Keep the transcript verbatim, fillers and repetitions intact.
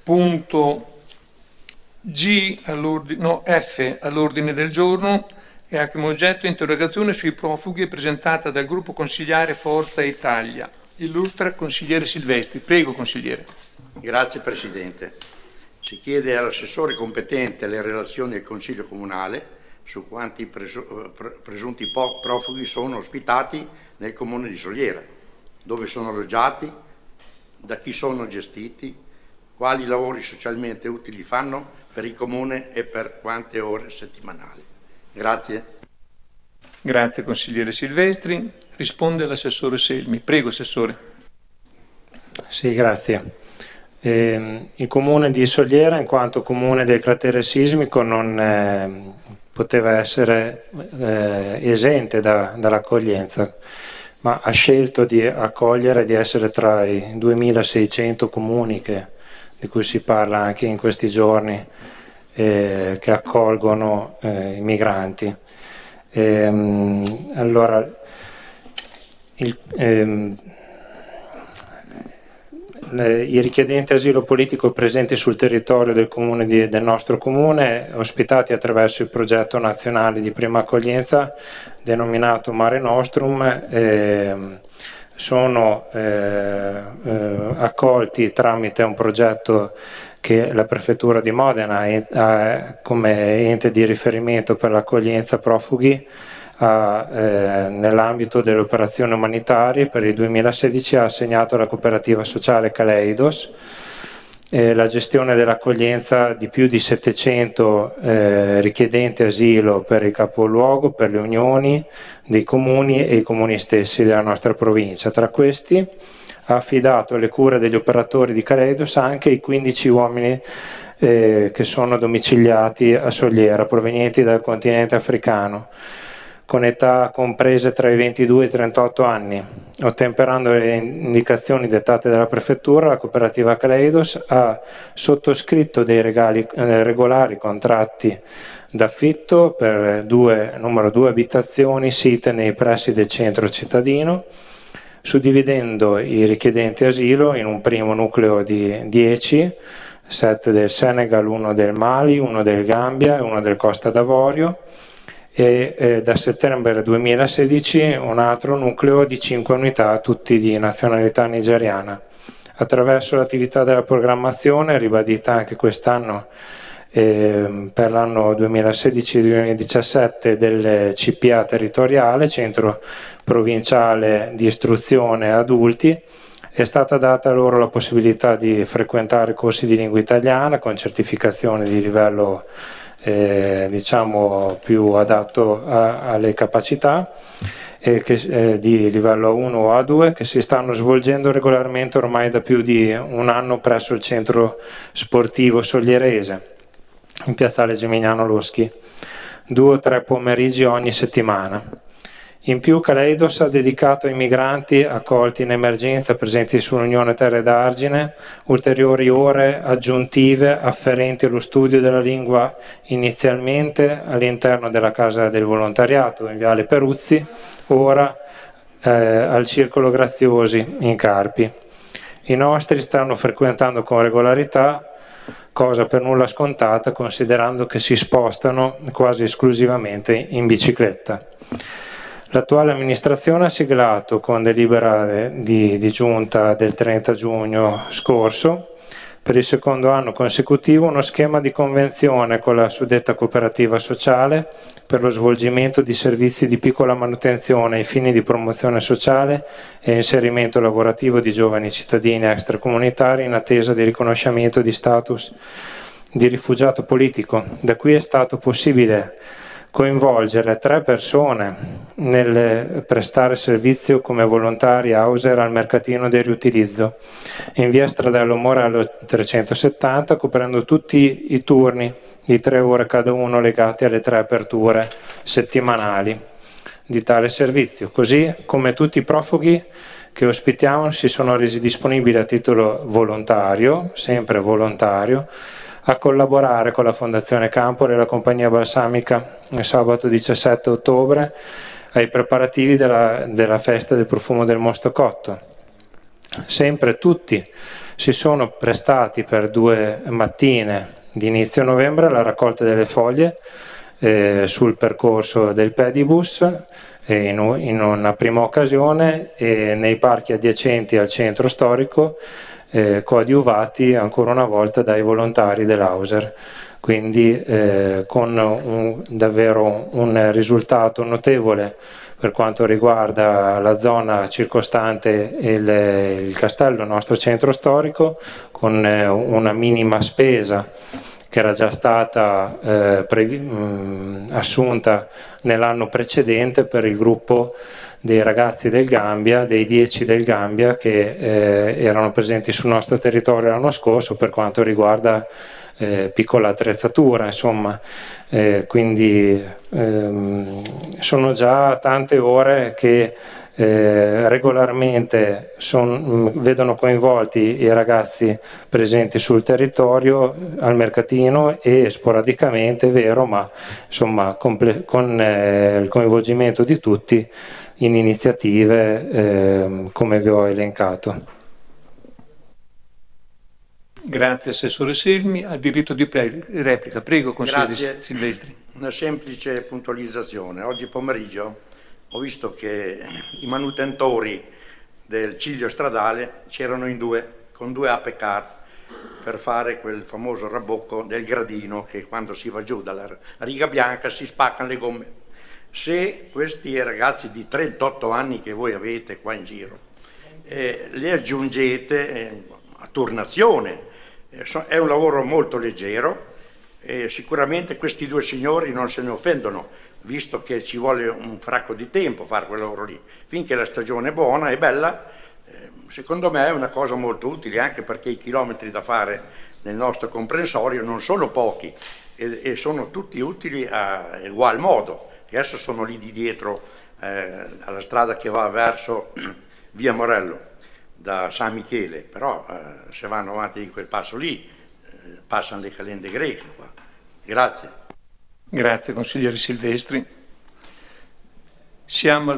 punto G all'ordine, no, F all'ordine del giorno e ha come oggetto interrogazione sui profughi presentata dal gruppo consigliare Forza Italia. Illustra consigliere Silvestri. Prego, consigliere. Grazie Presidente. Si chiede all'assessore competente le relazioni al Consiglio Comunale su quanti presu- presunti profughi sono ospitati nel Comune di Soliera, dove sono alloggiati, da chi sono gestiti, quali lavori socialmente utili fanno per il Comune e per quante ore settimanali. Grazie. Grazie consigliere Silvestri. Risponde l'assessore Selmi. Prego, assessore. Sì, grazie. Eh, il Comune di Soliera, in quanto Comune del cratere sismico, non eh, poteva essere eh, esente da, dall'accoglienza, ma ha scelto di accogliere e di essere tra i duemilaseicento comuni che, di cui si parla anche in questi giorni, eh, che accolgono eh, i migranti. Ehm, allora, il, ehm, le, i richiedenti asilo politico presenti sul territorio del, comune di, del nostro comune, ospitati attraverso il progetto nazionale di prima accoglienza denominato Mare Nostrum, ehm, sono eh, eh, accolti tramite un progetto che la Prefettura di Modena ha come ente di riferimento per l'accoglienza profughi ha, eh, nell'ambito delle operazioni umanitarie per il duemilasedici ha assegnato alla cooperativa sociale Kaleidos eh, la gestione dell'accoglienza di più di settecento eh, richiedenti asilo per il capoluogo, per le unioni dei comuni e i comuni stessi della nostra provincia. Tra questi ha affidato le cure degli operatori di Kaleidos anche i quindici uomini eh, che sono domiciliati a Soliera, provenienti dal continente africano, con età comprese tra i ventidue e i trentotto anni. Ottemperando le indicazioni dettate dalla Prefettura, la cooperativa Kaleidos ha sottoscritto dei regali, eh, regolari contratti d'affitto per due, numero due abitazioni site nei pressi del centro cittadino, suddividendo i richiedenti asilo in un primo nucleo di dieci, sette del Senegal, uno del Mali, uno del Gambia e uno del Costa d'Avorio, e eh, da settembre duemilasedici un altro nucleo di cinque unità, tutti di nazionalità nigeriana. Attraverso l'attività della programmazione, ribadita anche quest'anno eh, per l'anno duemilasedici duemiladiciassette del C P A territoriale, Centro Provinciale di Istruzione Adulti, è stata data loro la possibilità di frequentare corsi di lingua italiana con certificazione di livello eh, diciamo più adatto a, alle capacità eh, che, eh, di livello A uno o A due, che si stanno svolgendo regolarmente ormai da più di un anno presso il centro sportivo solierese in piazzale Gimignano Loschi, due o tre pomeriggi ogni settimana. In più Kaleidos ha dedicato ai migranti accolti in emergenza presenti sull'Unione Terre d'Argine ulteriori ore aggiuntive afferenti allo studio della lingua, inizialmente all'interno della Casa del Volontariato in Viale Peruzzi, ora eh, al Circolo Graziosi in Carpi. I nostri stanno frequentando con regolarità, cosa per nulla scontata considerando che si spostano quasi esclusivamente in bicicletta. L'attuale amministrazione ha siglato con delibera di, di giunta del trenta giugno scorso per il secondo anno consecutivo uno schema di convenzione con la suddetta cooperativa sociale per lo svolgimento di servizi di piccola manutenzione ai fini di promozione sociale e inserimento lavorativo di giovani cittadini extracomunitari in attesa di riconoscimento di status di rifugiato politico. Da qui è stato possibile coinvolgere tre persone nel prestare servizio come volontari Hauser al mercatino del riutilizzo in via Stradello Morello trecentosettanta, coprendo tutti i turni di tre ore cada uno legati alle tre aperture settimanali di tale servizio, così come tutti i profughi che ospitiamo si sono resi disponibili a titolo volontario, sempre volontario, a collaborare con la Fondazione Campore e la Compagnia Balsamica il sabato diciassette ottobre ai preparativi della, della festa del profumo del mosto cotto. sempre tutti si sono prestati per due mattine di inizio novembre alla raccolta delle foglie eh, sul percorso del pedibus eh, in, in una prima occasione e nei parchi adiacenti al centro storico eh, coadiuvati ancora una volta dai volontari dell'Auser. Quindi eh, con un, davvero un risultato notevole per quanto riguarda la zona circostante il, il castello, il nostro centro storico, con eh, una minima spesa che era già stata eh, previ, mh, assunta nell'anno precedente per il gruppo dei ragazzi del Gambia, dei dieci del Gambia che eh, erano presenti sul nostro territorio l'anno scorso per quanto riguarda eh, piccola attrezzatura, insomma, eh, quindi ehm, sono già tante ore che eh, regolarmente son, vedono coinvolti i ragazzi presenti sul territorio al mercatino e sporadicamente, è vero, ma insomma comple- con eh, il coinvolgimento di tutti in iniziative eh, come vi ho elencato. Grazie Assessore Selmi, ha diritto di replica. Prego, consigliere Grazie. Silvestri. Una semplice puntualizzazione. Oggi pomeriggio ho visto che i manutentori del ciglio stradale c'erano in due, con due ape car per fare quel famoso rabocco del gradino che quando si va giù dalla riga bianca si spaccano le gomme. Se questi ragazzi di trentotto anni che voi avete qua in giro eh, li aggiungete eh, a turnazione, eh, so, è un lavoro molto leggero e sicuramente questi due signori non se ne offendono, visto che ci vuole un fracco di tempo fare quel lavoro lì. Finché la stagione è buona e bella, eh, secondo me è una cosa molto utile, anche perché i chilometri da fare nel nostro comprensorio non sono pochi e, e sono tutti utili a ugual modo. Adesso sono lì di dietro eh, alla strada che va verso via Morello da San Michele, però eh, se vanno avanti di quel passo lì eh, passano le calende greche qua. Grazie. Grazie consigliere Silvestri. Siamo al